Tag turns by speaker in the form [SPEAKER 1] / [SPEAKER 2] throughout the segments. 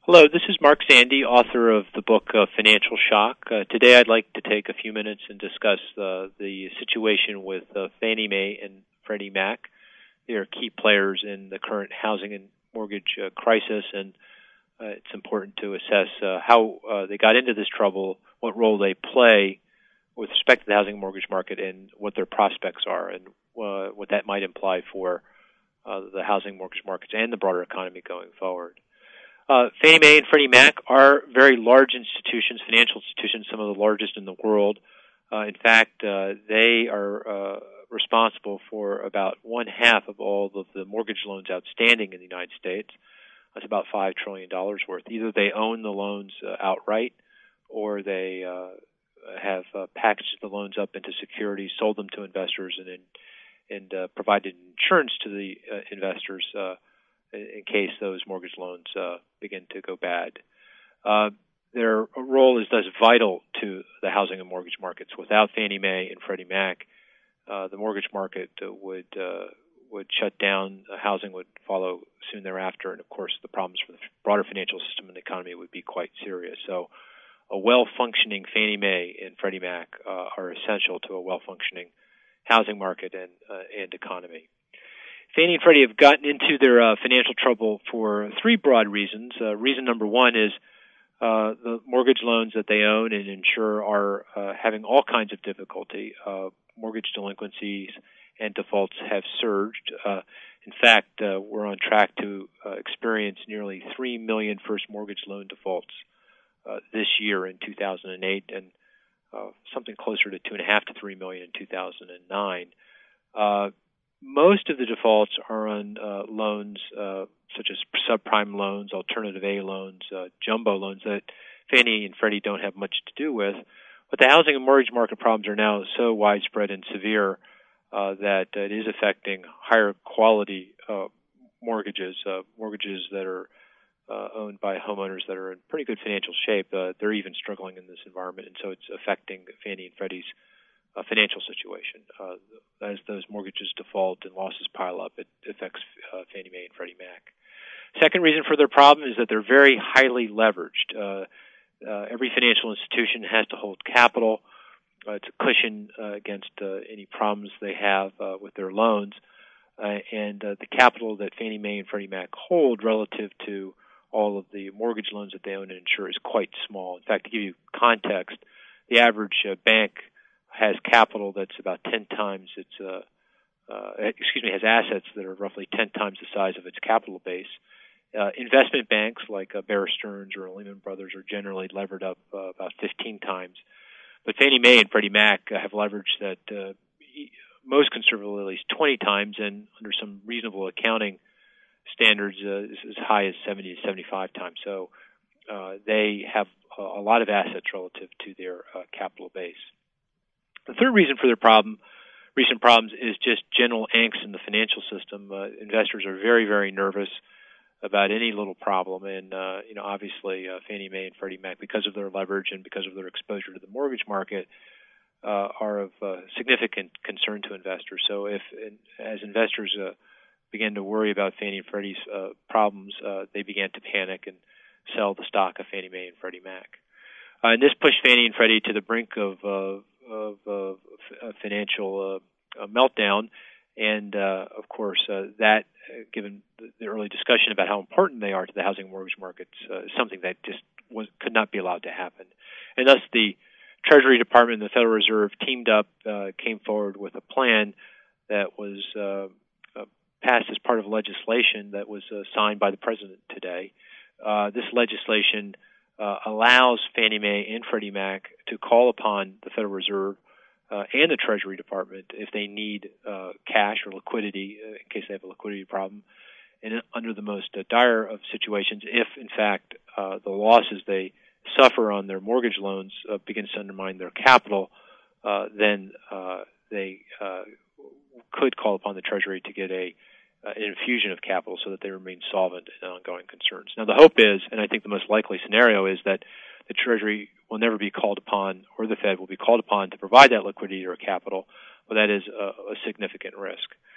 [SPEAKER 1] Hello, this is Mark Zandi, author of the book Financial Shock. Today I'd like to take a few minutes and discuss the situation with Fannie Mae and Freddie Mac. They are key players in the current housing and mortgage crisis, and it's important to assess how they got into this trouble, what role they play with respect to the housing and mortgage market, and what their prospects are, and what that might imply for the housing and mortgage markets and the broader economy going forward. Fannie Mae and Freddie Mac are very large institutions, financial institutions, some of the largest in the world. In fact, they are responsible for about one-half of all of the mortgage loans outstanding in the United States. That's about $5 trillion worth. Either they own the loans outright, or they have packaged the loans up into securities, sold them to investors, and provided insurance to the investors in case those mortgage loans begin to go bad. Their role is thus vital to the housing and mortgage markets. Without Fannie Mae and Freddie Mac, the mortgage market would shut down. Housing would follow soon thereafter, and of course, the problems for the broader financial system and the economy would be quite serious. So, a well-functioning Fannie Mae and Freddie Mac are essential to a well-functioning housing market and economy. Fannie and Freddie have gotten into their financial trouble for three broad reasons. Reason number one is the mortgage loans that they own and insure are having all kinds of difficulty. Mortgage delinquencies and defaults have surged. In fact, we're on track to experience nearly 3 million first mortgage loan defaults this year in 2008, and something closer to 2.5 to 3 million in 2009. Most of the defaults are on loans such as subprime loans, alternative A loans, jumbo loans that Fannie and Freddie don't have much to do with. But the housing and mortgage market problems are now so widespread and severe that it is affecting higher quality mortgages that are owned by homeowners that are in pretty good financial shape. They're even struggling in this environment, and so it's affecting Fannie and Freddie's financial situation. As those mortgages default and losses pile up, it affects Fannie Mae and Freddie Mac. Second reason for their problem is that they're very highly leveraged. Every financial institution has to hold capital. It's a cushion against any problems they have with their loans. And the capital that Fannie Mae and Freddie Mac hold relative to all of the mortgage loans that they own and insure is quite small. In fact, to give you context, the average bank has capital that's about 10 times its, has assets that are roughly 10 times the size of its capital base. Investment banks like Bear Stearns or Lehman Brothers are generally levered up about 15 times. But Fannie Mae and Freddie Mac have leverage that most conservatively at least 20 times, and under some reasonable accounting standards is as high as 70 to 75 times. So they have a lot of assets relative to their capital base. The third reason for their recent problems, is just general angst in the financial system. Investors are very, very nervous about any little problem, and obviously Fannie Mae and Freddie Mac, because of their leverage and because of their exposure to the mortgage market, are of significant concern to investors. So as investors began to worry about Fannie and Freddie's problems, they began to panic and sell the stock of Fannie Mae and Freddie Mac. And this pushed Fannie and Freddie to the brink of financial meltdown, and of course that, given the early discussion about how important they are to the housing and mortgage markets, is something that just could not be allowed to happen. And thus the Treasury Department and the Federal Reserve teamed up, came forward with a plan that was passed as part of legislation that was signed by the President today. This legislation allows Fannie Mae and Freddie Mac to call upon the Federal Reserve and the Treasury Department if they need cash or liquidity in case they have a liquidity problem. And under the most dire of situations, if in fact the losses they suffer on their mortgage loans begins to undermine their capital, then they could call upon the Treasury to get an infusion of capital so that they remain solvent in ongoing concerns. Now, the hope is, and I think the most likely scenario is, that the Treasury will never be called upon, or the Fed will be called upon to provide that liquidity or capital, but that is a significant risk.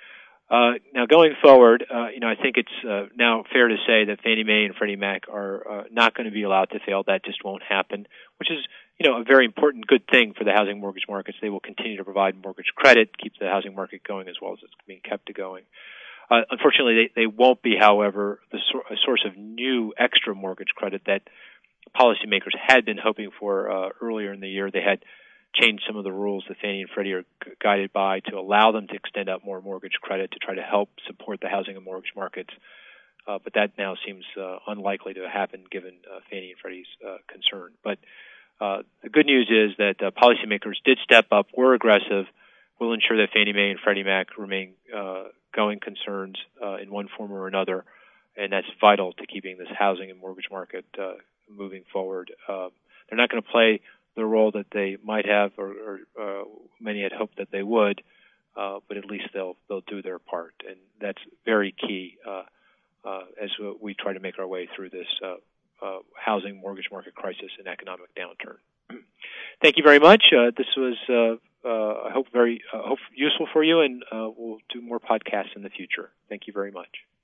[SPEAKER 1] Now, going forward, I think it's now fair to say that Fannie Mae and Freddie Mac are not going to be allowed to fail. That just won't happen, which is, a very important, good thing for the housing mortgage markets. They will continue to provide mortgage credit, keep the housing market going as well as it's being kept going. Unfortunately, they won't be, however, a source of new extra mortgage credit that policymakers had been hoping for earlier in the year. They had changed some of the rules that Fannie and Freddie are guided by to allow them to extend out more mortgage credit to try to help support the housing and mortgage markets. But that now seems unlikely to happen given Fannie and Freddie's concern. But the good news is that policymakers did step up, were aggressive, will ensure that Fannie Mae and Freddie Mac remain going concerns in one form or another, and that's vital to keeping this housing and mortgage market moving forward. They're not going to play the role that they might have, or many had hoped that they would, but at least they'll do their part, and that's very key as we try to make our way through this housing mortgage market crisis and economic downturn. Thank you very much. This was, I hope, very useful for you, and we'll do more podcasts in the future. Thank you very much.